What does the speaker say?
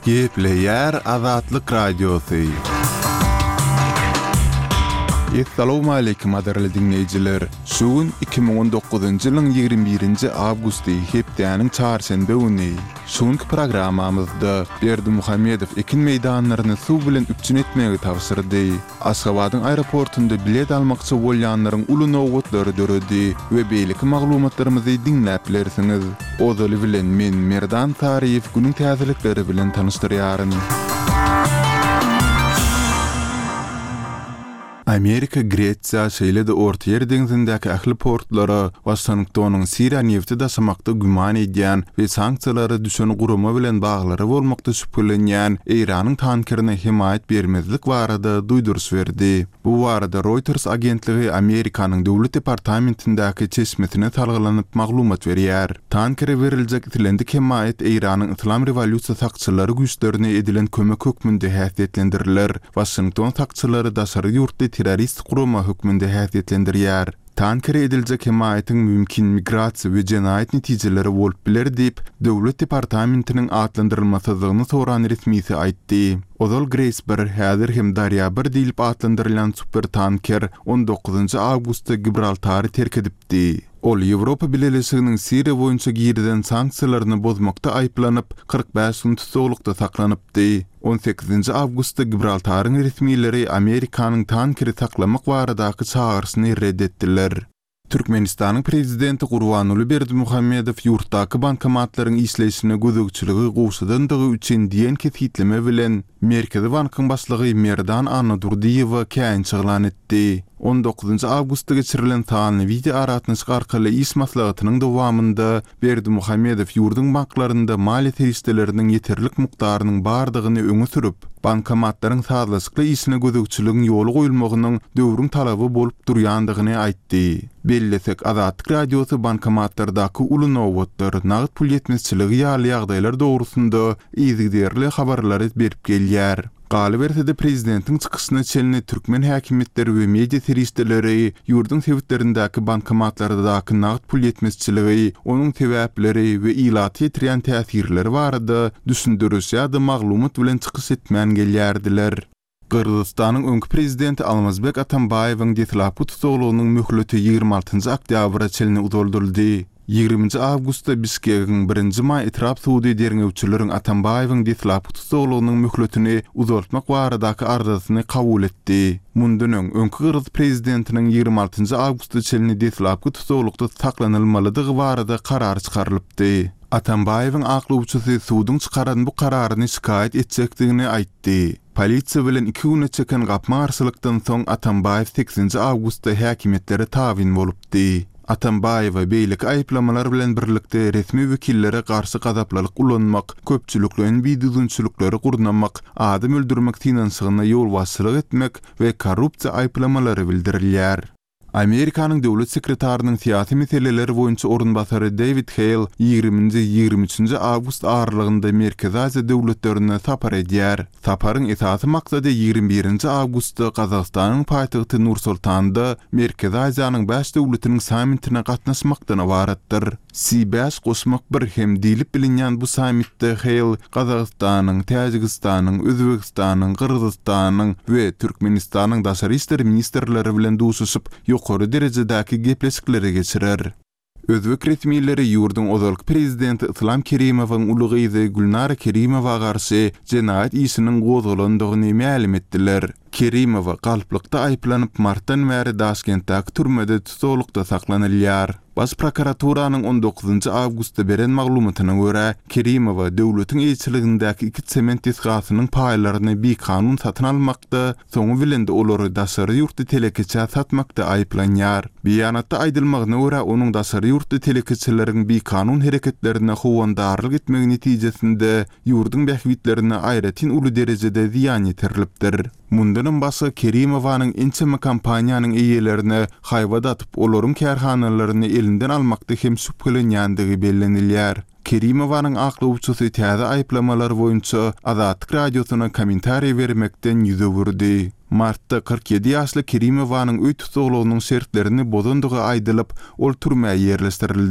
Gepleyer Azatlyk Radiosu. Assalamu alaykum adarly dinleyijiler. Şugun 2019-njy ýylyň 21-nji awgusty hepdeniň çarşembe güni. Şuňky programmamyzda Berdimuhammedow ekin meýdanlaryny suw bilen üpçün etmegi tawsyrdy. Aşgabatyň aeroportunda bilet almakçy bolýanlaryň uly nowgatlary döredi we beýleki maglumatlarymyzy dinläp bilersiňiz. Odaly bilen men Merdan Tariýew günüň täzelikleri bilen tanışdyrýaryn. Amerika, Gretsiya, şeýle-de Orta Ýer deňizindäki ähli portlary Washingtonyň Siriýa nefti daşamakda güman edýän we sanksiýalary düşen guruma bilen baglary bolmakda şüphelenýän Iranyň tankerine himayet bermezlik barada duýduruş berdi. Bu barada Reuters agentligi Amerikanyň döwlet departamentindäki çeşmetine talgylanyp maglumat berýär. Tankere beriljek itilendik himayet Iranyň Islam revolýusiýa sakçylary güýçlerine edilen kömek hökmünde häsiýetlendiriler. Washington sakçylary daşary ýurtda terrorist guruma hökmünde häsiýetlendirýär. Tankere ediljek himayetin mümkin migrasiýa we jenaýat netijeleri bolup biler diýip döwlet departamentiniň atlandyrylmasyzlygyny soran resmisi aýtdy. Odal Graceberg häzir hem Darya 1 diýilip atlandyrylan supertanker 19 awgustda Gibraltary terk edipdi. Ol Ýewropa Birleşiginiň Siriýa boýunça girden sanksiýalaryny bozmakda aýplanyp 45 gün tutuklukda saklanypdy. 18 awgustda Gibraltaryň resmiýetleri Amerikanyň tankeri saklamak baradaky çağrısyny reddetdiler. Türkmenistanyň prezidenti Gurbanuly Berdimuhammedow ýurtdaky bankomatlaryň işleýişine gözegçiligi gowşadandygy üçin diýen kefitleme bilen Merkezi Bankyň başlygy Merdan Anadurdiýewa käň çygylan etdi. 19 awgustda geçirilen taýanly video aratnyş arkaly iş maslahatynyň dowamında Berdimuhammedow ýurdun banklarynda maliýe teristleriniň ýeterlik mukdarynyň bardygyny öňe sürüp, bankomatlaryň sazlaşykly işine gözegçiligiň ýoly goýulmagynyň döwrüň talaby bolup durýandygyny aýtdy. Bellesek Azatlyk Radiosu bankomatlardaky uly nowgatlar, nagd pul ýetmezçiligi ýaly ýagdaýlar dogrusunda izigderli habarlary berip gelýär. Galyberdi prezidentiň çykyşyna çelini türkmen häkimetleri we media teristleri ýurdun sebitlerindäki bankomatlardaky nagd pul ýetmezçiligi, onuň sebäpleri we ilaty ýetiren täsirleri barada düşündürüş ýa-da maglumat bilen çykyş etmän gelýärdiler. Kırgızstanyň öňkü prezidenti Almazbek Atambayewiň detlapy tutuklagynyň möhleti 26 oktýabra çelini udolduruldy. 20 awgustda Bişkegiň 1 may etrap suwdy derňewçileriň Atambayewiň detlapy tutuklagynyň möhletini uzaltmak baradaky arzusyny kabul etdi. Mundunyň öňkü Kırgız prezidentiniň 26 awgustda çelini detlapy tutuklukda saklanylmalydygy barada karar çykarylypdy. Atambayewiň aklawçysy suwdyň çykaran bu kararyny şikayet etjekdigini aýtdy. Polisiýa bilen 2 güne çeken gapma arsalykdan soň Atambayew 8 awgustda häkimetlere tabin bolupdy. Atambayewa beýleki aýplamalar bilen birlikde resmi wekillere garşy gazaplalyk ulanmak, köpçüliklerin biýdüzünçülükleri gurnamak, adam öldürmek finansygyna ýol başçylyk etmek we korrupsiýa aýplamalary bildirilýär. Amerikanyň döwlet sekretarynyň syýasy meseleleri boýunça orunbasary David Hale 20-23 awgust aralygynda Merkezi Aziýa döwletlerine sapar edýär. Saparyň esasy maksady 21 awgustda Kazakstanyň paýtagty Nur-Sultanda Merkezi Aziýanyň 5 döwletiniň sammitine gatnaşmakdan ibaretdir. C5 goşmak bir hem diýilip bilinýän bu sammitde Hale Kazakstanyň, Täjikistanyň, Özbekistanyň, Kyrgyzstanyň we Türkmenistanyň daşary işleri ministrleri bilen duşuşyp ýokary derejedäki gepleşikleri geçirer. Özbek resmiýetleri ýurdun ozalky prezidenti Islam Kerimowyň uly gyzy Gulnara Kerimowa garşy jenaýat işiniň gozalandygyny ma'lum etdiler. Kerimowa galplykda aýplanyp martdan bäri Daşkentdäki türmede tutuklukda saklanylýar. Baş prokuraturanyň 19 awgustda beren maglumatyna görä, Kerimowa döwletiň elçiligindäki 2 sement tesgasynyň paýlaryny bir kanun satyn almakda, soňy bilende olary daşary ýurtda telekeçe satmakda aýplanýar. Beýanatda aýdylmagyna görä, onuň daşary ýurtda telekeçeleriň bir kanun hereketlerine howandarlyk etmegi netijesinde ýurdun bähwitlerine aýratyn uly derejede ziýan ýetirilipdir. Mundan başga Kerimowanyň ençeme kampaniýanyň eýelerine haýwada atyp olaryň kärhanalaryny elinden almakda hem şüphelenýändigi bellenilýär. Kerimowanyň aklawçysy täze aýplamalar boýunça Azatlyk Radiosyna kommentariýa bermekden ýüze burdy. Martda 47 ýaşly Kerimowanyň öý tutuklagynyň şertlerini bozandygy aýdylyp, ol türmäge ýerleşdirildi.